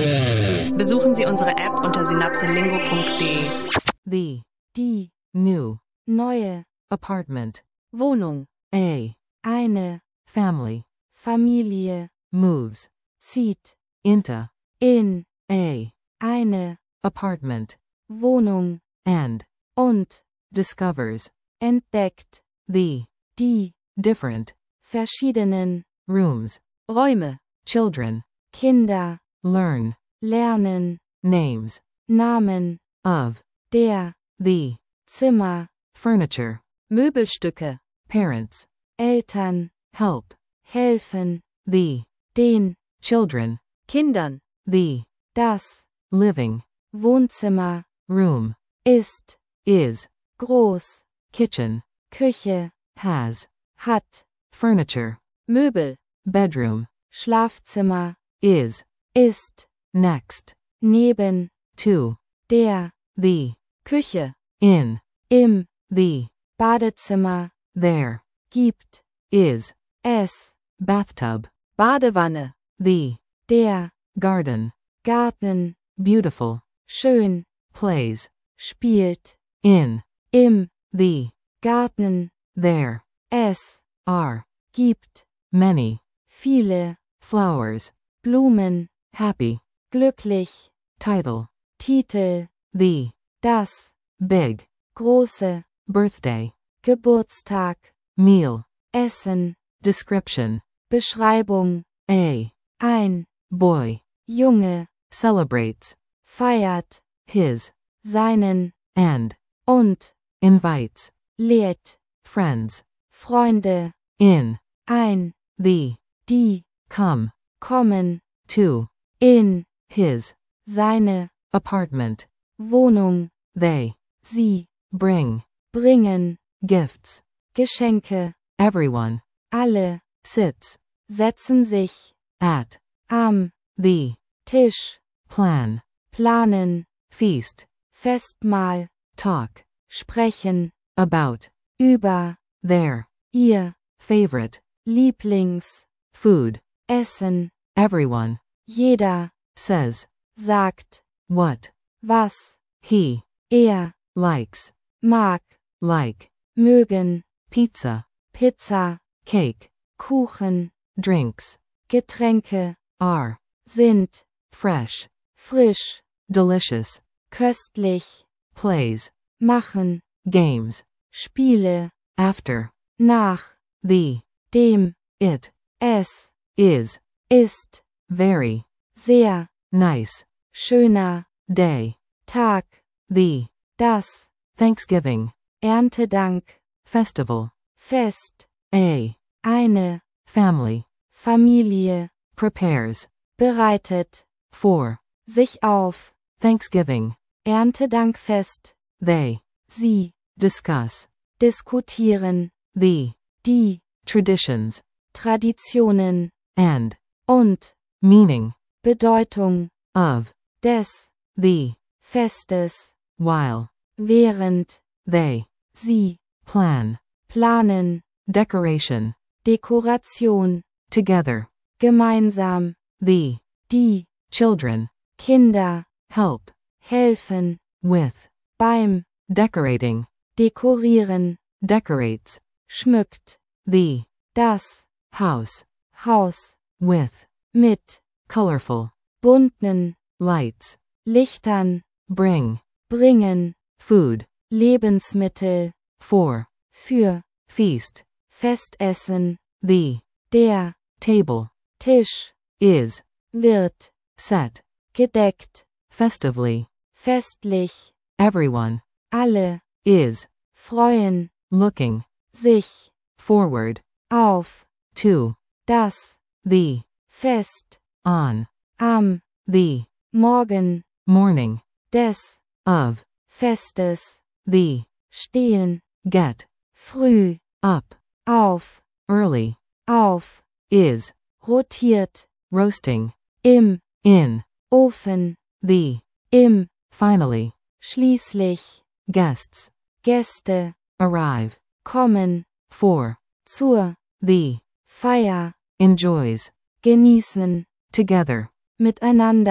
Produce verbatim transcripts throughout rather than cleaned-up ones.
Besuchen Sie unsere App unter synapselingo punkt de. The. Die. New. Neue. Apartment. Wohnung. A. Eine. Family. Familie. Moves. Zieht. Into. In. A. Eine. Apartment. Wohnung. And. Und. Discovers. Entdeckt. The. Die. Different. Verschiedenen. Rooms. Räume. Children. Kinder. Learn. Lernen. Names. Namen. Of. Der. The. Zimmer. Furniture. Möbelstücke. Parents. Eltern. Help. Helfen. The. Den. Children. Kindern. The. Das. Living. Wohnzimmer. Room. Ist. Is. Groß. Kitchen. Küche. Has. Hat. Furniture. Möbel. Bedroom. Schlafzimmer. Is. Ist. Next. Neben. To. Der. The. Küche. In. Im. The. Badezimmer. There. Gibt. Is. Es. Bathtub. Badewanne. The. Der. Garden. Garten. Beautiful. Schön. Plays. Spielt. In. Im. The. Garten. There. Es. Are. Gibt. Many. Viele. Flowers. Blumen. Happy. Glücklich. Title. Titel. The. Das. Big. Große. Birthday. Geburtstag. Meal. Essen. Description. Beschreibung. A. Ein. Boy. Junge. Celebrates. Feiert. His. Seinen. And. Und. Invites. Lädt. Friends. Freunde. In. Ein. The. Die. Come. Kommen. To. In. His. Seine. Apartment. Wohnung. They. Sie. Bring. Bringen. Gifts. Geschenke. Everyone. Alle. Sits. Setzen sich. At. Am. The. Tisch. Plan. Planen. Feast. Festmahl. Talk. Sprechen. About. Über. Their. Ihr. Favorite. Lieblings. Food. Essen. Everyone. Jeder. Says. Sagt. What. Was. He. Er. Likes. Mag. Like. Mögen. Pizza. Pizza. Cake. Kuchen. Drinks. Getränke. Are. Sind. Fresh. Frisch. Delicious. Köstlich. Plays. Machen. Games. Spiele. After. Nach. The. Dem. It. Es. Is. Ist. Very. Sehr. Nice. Schöner. Day. Tag. The. Das. Thanksgiving. Erntedank. Festival. Fest. A. Eine. Family. Familie. Prepares. Bereitet. For. Sich auf. Thanksgiving. Erntedankfest. They. Sie. Discuss. Diskutieren. The. Die. Traditions. Traditionen. And. Und. Meaning. Bedeutung. Of. Des. The. Festes. While. Während. They. Sie. Plan. Planen. Decoration. Dekoration. Together. Gemeinsam. The. Die. Children. Kinder. Help. Helfen. With. Beim. Decorating. Dekorieren. Decorates. Schmückt. The. Das. House. Haus. With. Mit. Colorful. Bunten. Lights. Lichtern. Bring. Bringen. Food. Lebensmittel. For. Für. Feast. Festessen. The. Der. Table. Tisch. Is. Wird. Set. Gedeckt. Festively. Festlich. Everyone. Alle. Is. Freuen. Looking. Sich. Forward. Auf. To. Das. The. Fest. On. Am. The. Morgen. Morning. Des. Of. Festes. The. Stehen. Get. Früh. Up. Auf. Early. Auf. Is. Rotiert. Roasting. Im. In. Ofen. The. Im. Finally. Schließlich. Guests. Gäste. Arrive. Kommen. For. Zur. The. Feier. Enjoys. Genießen. Together. Miteinander.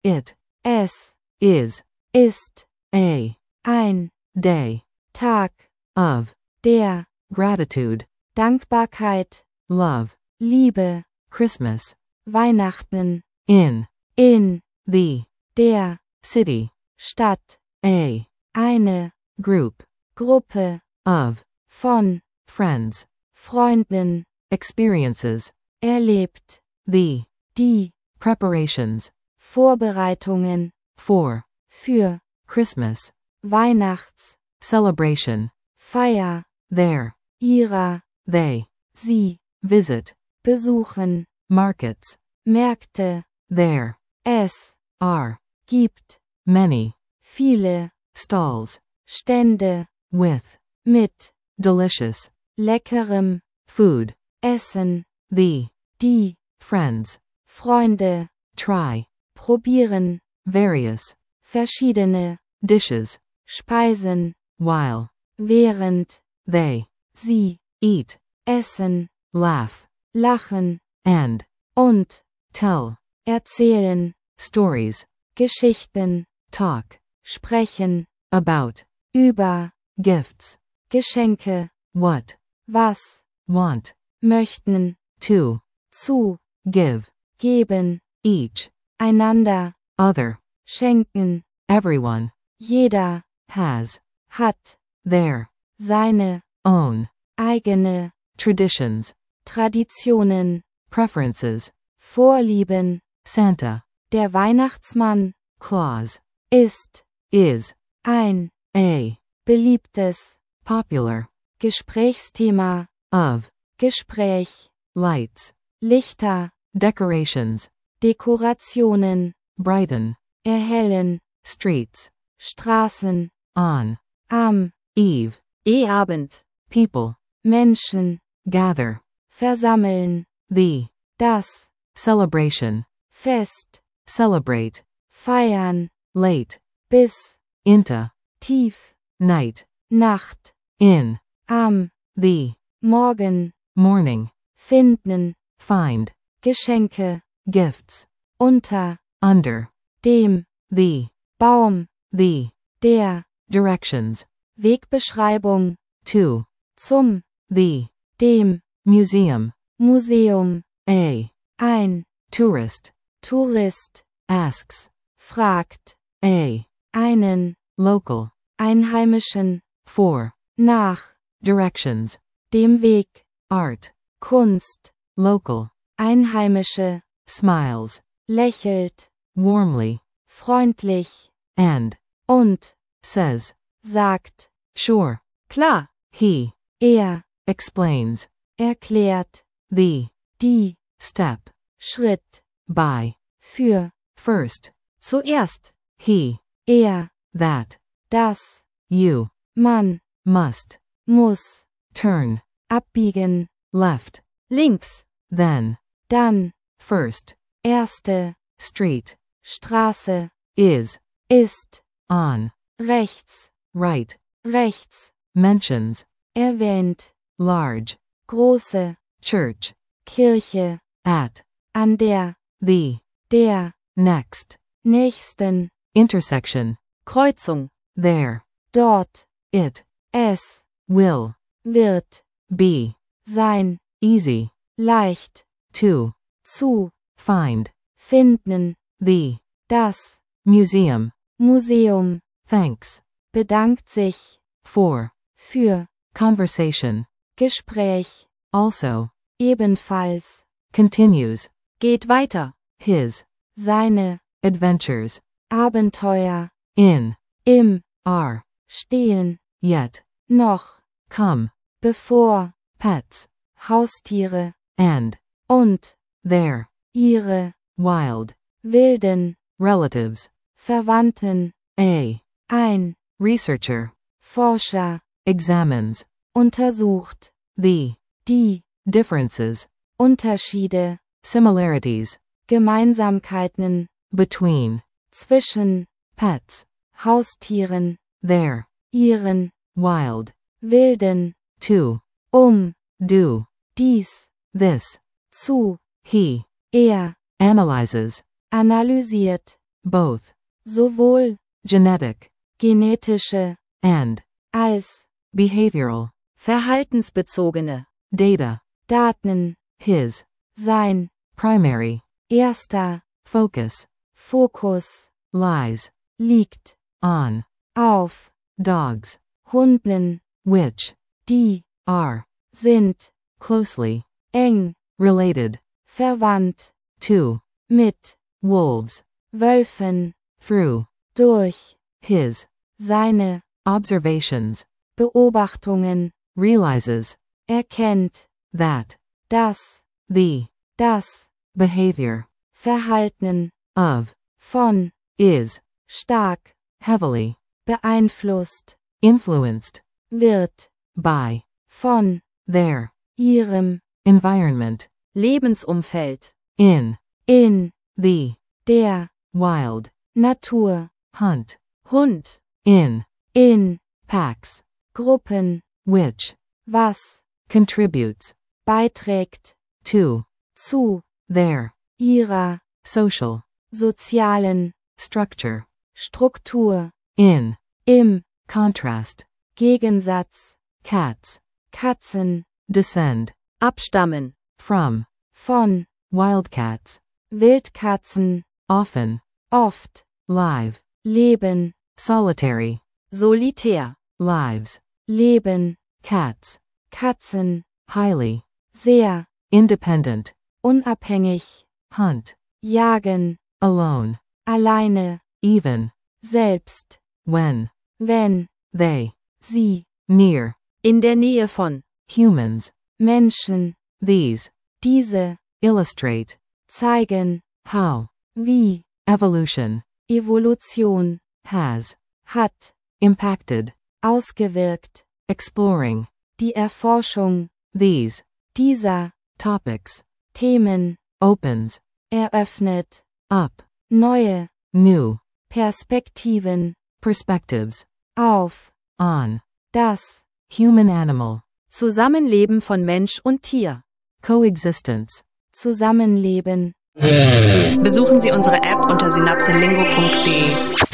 It es, is ist, a ein, day Tag, of der, gratitude, Dankbarkeit, love, Liebe, Christmas, Weihnachten, in in, the der, city, Stadt, a eine, group Gruppe, of von, friends, Freunden, experiences, erlebt, the die, preparations Vorbereitungen, for für, Christmas, Weihnachts, celebration, Feier, their, ihrer, they, sie, visit, besuchen, markets, Märkte, there, es, are, gibt, many, viele, stalls, Stände, with, mit, delicious, leckerem, food, Essen, the, die, friends, Freunde, try, probieren, various, verschiedene, dishes, Speisen, while, während, they, sie, eat, essen, laugh, lachen, and, und, tell, erzählen, stories, Geschichten, talk, sprechen, about, über, gifts, Geschenke, what, was, want, möchten, to, zu, give, geben, each, einander, other, schenken, everyone, jeder, has, hat, their, seine, own, eigene, traditions, Traditionen, preferences, Vorlieben, Santa, der Weihnachtsmann, clause, ist, is, ein, a, beliebtes, popular, Gesprächsthema, of, Gespräch, lights, Lichter, decorations, Dekorationen, brighten, erhellen, streets, Straßen, on, am, eve, Eheabend, people, Menschen, gather, versammeln, the, das, celebration, Fest, celebrate, feiern, late, bis, into, tief, night, Nacht, in, am, the, Morgen, morning, finden, find, Geschenke, gifts, unter, under, dem, the, Baum, the, der, directions, Wegbeschreibung, to, zum, the, dem, museum, Museum, a, ein, tourist, Tourist, asks, fragt, a, einen, local, Einheimischen, for, nach, directions, dem Weg, art, Kunst, local, Einheimische, smiles, lächelt, warmly, freundlich, and, und, says, sagt, sure, klar, he, er, explains, erklärt, the, die, step, Schritt, by, für, first, zuerst, he, er, that, das, you, man, must, muss, turn, abbiegen, left, links, then, dann, first, erste, street, Straße, is, ist, on, rechts, right, rechts, mentions, erwähnt, large, große, church, Kirche, at, an der, the, der, next, nächsten, intersection, Kreuzung, there, dort, it, es, will, wird, be, sein, easy, leicht, to, zu, find, finden, the, das, museum, Museum, thanks, bedankt sich, for, für, conversation, Gespräch, also, ebenfalls, continues, geht weiter, his, seine, adventures, Abenteuer, in, im, are, stehen, yet, noch, come, bevor, pets, Haustiere, and, und, there, ihre, wild, wilden, relatives, Verwandten, a, ein, researcher, Forscher, examines, untersucht, the, die, differences, Unterschiede, similarities, Gemeinsamkeiten, between, zwischen, pets, Haustieren, their, ihren, wild, wilden, to, um, do, dies, this, zu, he, er, analyzes, analysiert, both, sowohl genetic, genetische and als behavioral, Verhaltensbezogene. data, Daten, his, sein, primary, erster, focus, Fokus, lies, liegt, on, auf, dogs, Hunden, which, die, are, sind, closely, eng, related, verwandt, to, mit, wolves, Wölfen, through, durch, his, seine, observations, Beobachtungen, realizes, erkennt, that, das, the, das, behavior, Verhalten, of, von, is, stark, heavily, beeinflusst, influenced, wird, by, von, their, ihrem, environment, Lebensumfeld. in, in, the, der, wild, Natur, hunt, Hund. in, in, packs, Gruppen, which, was, contributes, beiträgt, to, zu, their, ihrer, social, sozialen, structure, Struktur, in, im, contrast, Gegensatz, cats, Katzen, descend, Abstammen. from, von, wildcats, Wildkatzen, often, oft, live, leben, solitary, Solitär. lives, leben, cats, Katzen, highly, sehr, independent, unabhängig, hunt, jagen, alone, alleine, even, selbst, when, wenn, they, sie, near, In der Nähe von. humans, Menschen, these, diese, illustrate, zeigen, how, wie, evolution, Evolution, has, hat, impacted, ausgewirkt, exploring, die Erforschung, these, dieser, topics, Themen, opens, eröffnet, up, neue, new, Perspektiven, perspectives, auf, on, das, human-animal, Zusammenleben von Mensch und Tier. coexistence. Zusammenleben. Besuchen Sie unsere App unter synapselingo punkt de.